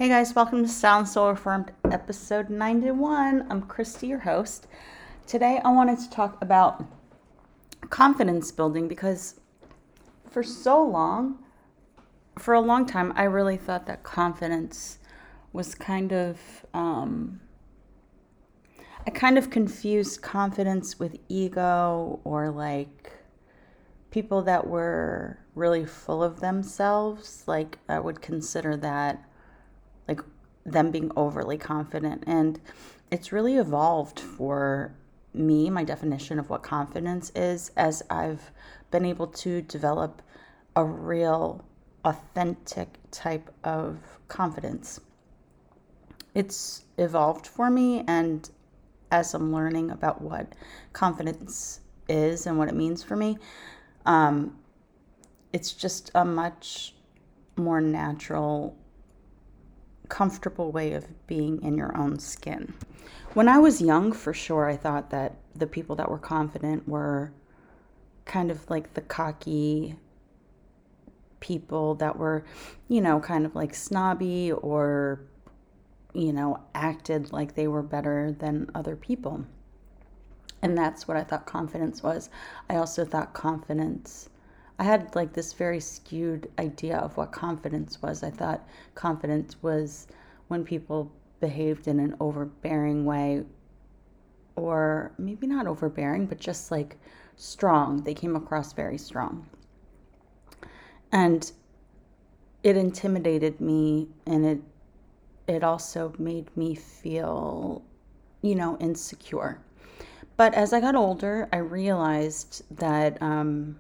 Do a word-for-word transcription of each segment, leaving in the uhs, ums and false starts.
Hey guys, welcome to Sound Soul Affirmed episode ninety-one. I'm Christy, your host. Today I wanted to talk about confidence building because for so long, for a long time, I really thought that confidence was kind of, um, I kind of confused confidence with ego or like people that were really full of themselves. Like I would consider that like them being overly confident. And it's really evolved for me, my definition of what confidence is, as I've been able to develop a real, authentic type of confidence. It's evolved for me, and as I'm learning about what confidence is and what it means for me, um, it's just a much more natural comfortable way of being in your own skin. When I was young, for sure, I thought that the people that were confident were kind of like the cocky people that were, you know, kind of like snobby or, you know, acted like they were better than other people. And that's what I thought confidence was. I also thought confidence I had like this very skewed idea of what confidence was. I thought confidence was when people behaved in an overbearing way, or maybe not overbearing, but just like strong. They came across very strong. And it intimidated me, and it it also made me feel, you know, insecure. But as I got older, I realized that um,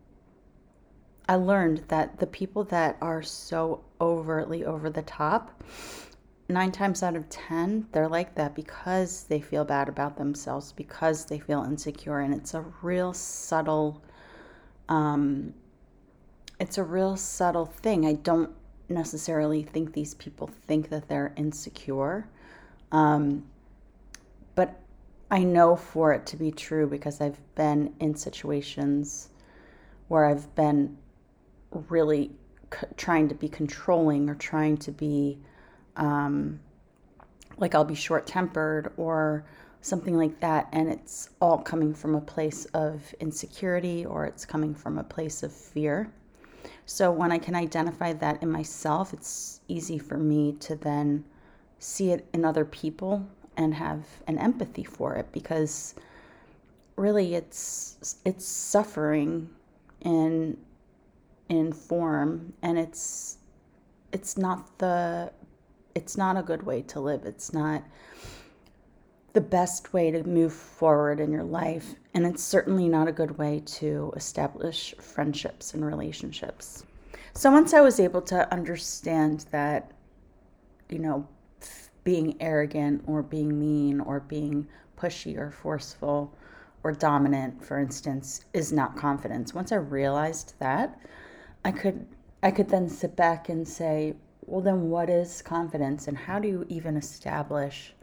I learned that the people that are so overtly over the top, nine times out of ten, they're like that because they feel bad about themselves, because they feel insecure. And it's a real subtle, um, it's a real subtle thing. I don't necessarily think these people think that they're insecure. Um, but I know for it to be true because I've been in situations where I've been really c- trying to be controlling or trying to be um, like I'll be short tempered or something like that. And it's all coming from a place of insecurity or it's coming from a place of fear. So when I can identify that in myself, it's easy for me to then see it in other people and have an empathy for it because really it's it's suffering in in form, and it's it's not the it's not a good way to live. It's not the best way to move forward in your life, and it's certainly not a good way to establish friendships and relationships. So once I was able to understand that, you know, being arrogant or being mean or being pushy or forceful or dominant, for instance, is not confidence. Once I realized that, I could I could then sit back and say, well, then what is confidence, and how do you even establish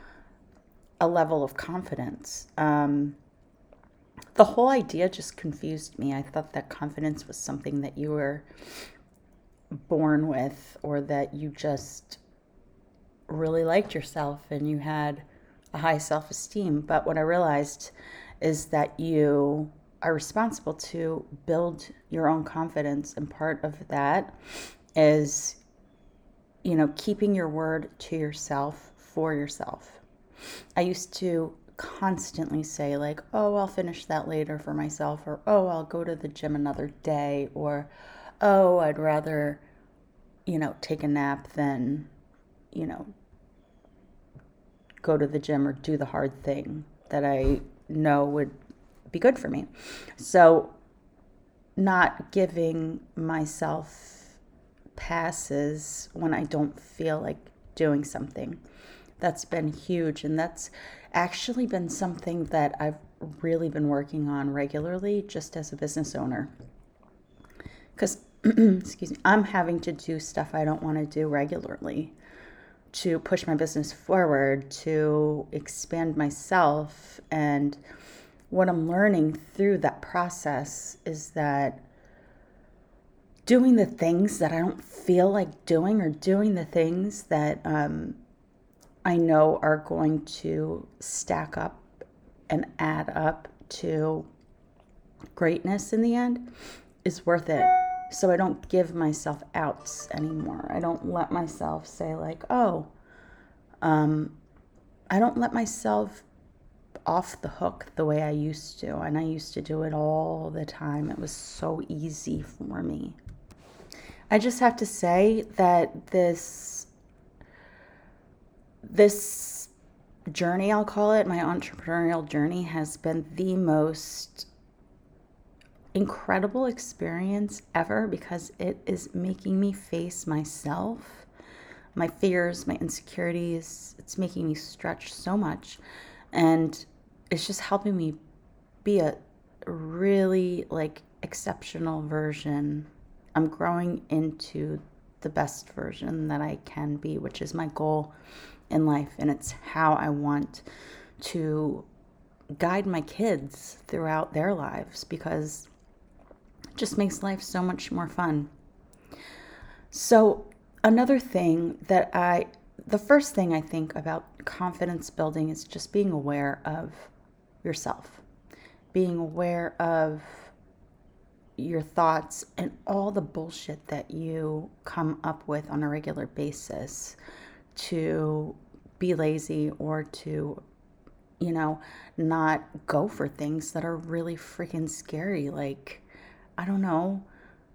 a level of confidence? Um, the whole idea just confused me. I thought that confidence was something that you were born with, or that you just really liked yourself and you had a high self-esteem. But what I realized is that you are responsible to build your own confidence, and part of that is, you know, keeping your word to yourself for yourself. I used to constantly say like, oh, I'll finish that later for myself, or oh, I'll go to the gym another day, or oh, I'd rather, you know, take a nap than, you know, go to the gym or do the hard thing that I know would be good for me. So not giving myself passes when I don't feel like doing something. That's been huge. And that's actually been something that I've really been working on regularly just as a business owner. Because, excuse me, I'm having to do stuff I don't want to do regularly to push my business forward, to expand myself. And what I'm learning through that process is that doing the things that I don't feel like doing, or doing the things that um, I know are going to stack up and add up to greatness in the end is worth it. So I don't give myself outs anymore. I don't let myself say like, oh, um, I don't let myself off the hook the way I used to. And I used to do it all the time. It was so easy for me. I just have to say that this, this journey, I'll call it, my entrepreneurial journey, has been the most incredible experience ever, because it is making me face myself, my fears, my insecurities. It's making me stretch so much, and it's just helping me be a really like exceptional version. I'm growing into the best version that I can be, which is my goal in life, and it's how I want to guide my kids throughout their lives, because just makes life so much more fun. So another thing that I, the first thing I think about confidence building is just being aware of yourself, being aware of your thoughts and all the bullshit that you come up with on a regular basis to be lazy, or to, you know, not go for things that are really freaking scary. Like, I don't know.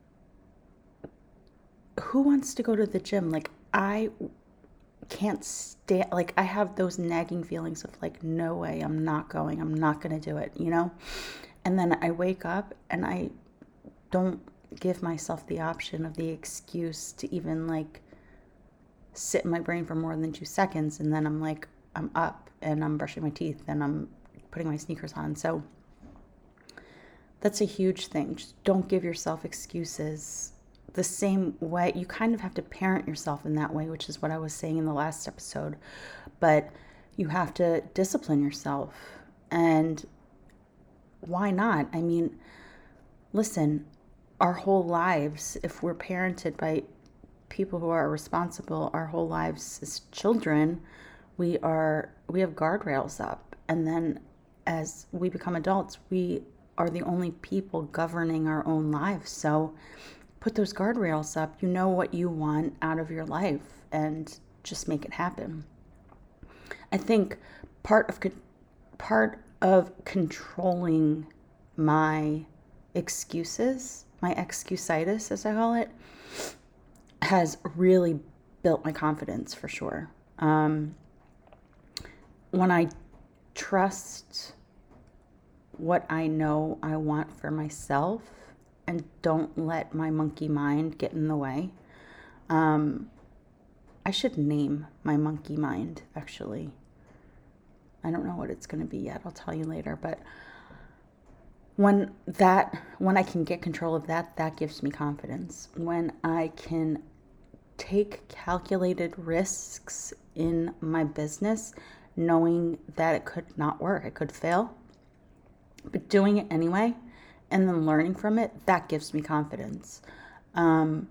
Who wants to go to the gym? Like, I can't stand, like, I have those nagging feelings of like, no way, I'm not going. I'm not going to do it, you know? And then I wake up and I don't give myself the option of the excuse to even like sit in my brain for more than two seconds. And then I'm like, I'm up and I'm brushing my teeth and I'm putting my sneakers on. So that's a huge thing. Just don't give yourself excuses. The same way, you kind of have to parent yourself in that way, which is what I was saying in the last episode. But you have to discipline yourself. And why not? I mean, listen, our whole lives, if we're parented by people who are responsible, our whole lives as children, we are we have guardrails up. And then as we become adults, we are the only people governing our own lives. So put those guardrails up. You know what you want out of your life, and just make it happen. I think part of part of controlling my excuses, my excusitis, as I call it, has really built my confidence for sure. Um, when I trust what I know I want for myself and don't let my monkey mind get in the way. Um, I should name my monkey mind, actually. I don't know what it's going to be yet. I'll tell you later. But when that, when I can get control of that, that gives me confidence. When I can take calculated risks in my business, knowing that it could not work, it could fail, but doing it anyway, and then learning from it, that gives me confidence. Um,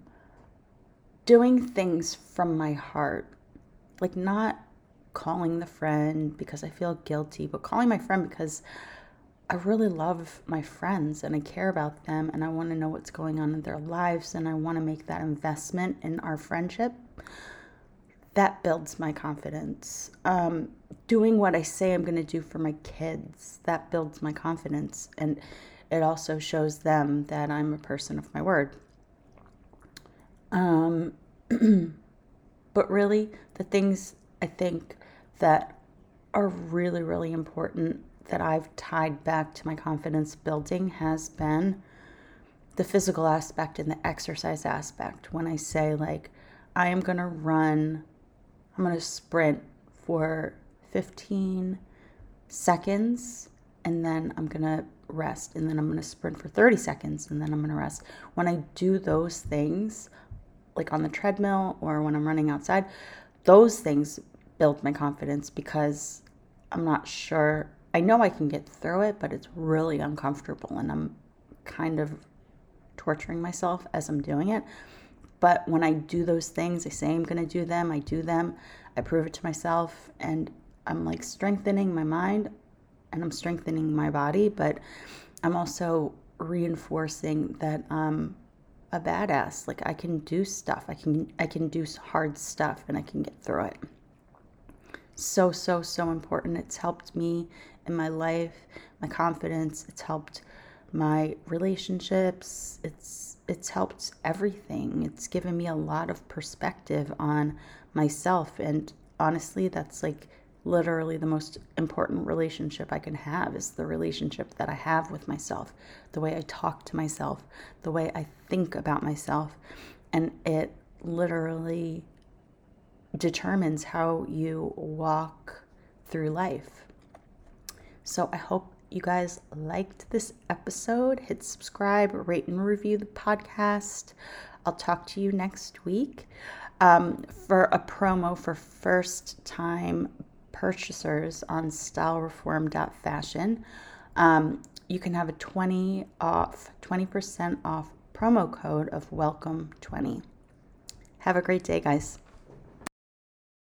doing things from my heart, like not calling the friend because I feel guilty, but calling my friend because I really love my friends and I care about them and I want to know what's going on in their lives and I want to make that investment in our friendship. That builds my confidence. Um, doing what I say I'm going to do for my kids, that builds my confidence. And it also shows them that I'm a person of my word. Um, but really, the things I think that are really, really important that I've tied back to my confidence building has been the physical aspect and the exercise aspect. When I say, like, I am going to run, I'm going to sprint for fifteen seconds, and then I'm going to rest, and then I'm going to sprint for thirty seconds, and then I'm going to rest. When I do those things, like on the treadmill or when I'm running outside, those things build my confidence because I'm not sure. I know I can get through it, but it's really uncomfortable, and I'm kind of torturing myself as I'm doing it. But when I do those things, I say I'm going to do them, I do them, I prove it to myself, and I'm like strengthening my mind and I'm strengthening my body, but I'm also reinforcing that I'm a badass. Like I can do stuff. I can I can do hard stuff and I can get through it. So, so, so important. It's helped me in my life, my confidence. It's helped my relationships. It's it's helped everything. It's given me a lot of perspective on myself. And honestly, that's like literally the most important relationship I can have is the relationship that I have with myself, the way I talk to myself, the way I think about myself. And it literally determines how you walk through life. So I hope you guys liked this episode. Hit subscribe, rate and review the podcast. I'll talk to you next week. Um, for a promo for first time purchasers on style reform dot fashion, um, you can have a twenty off, twenty percent off promo code of welcome twenty. Have a great day, guys.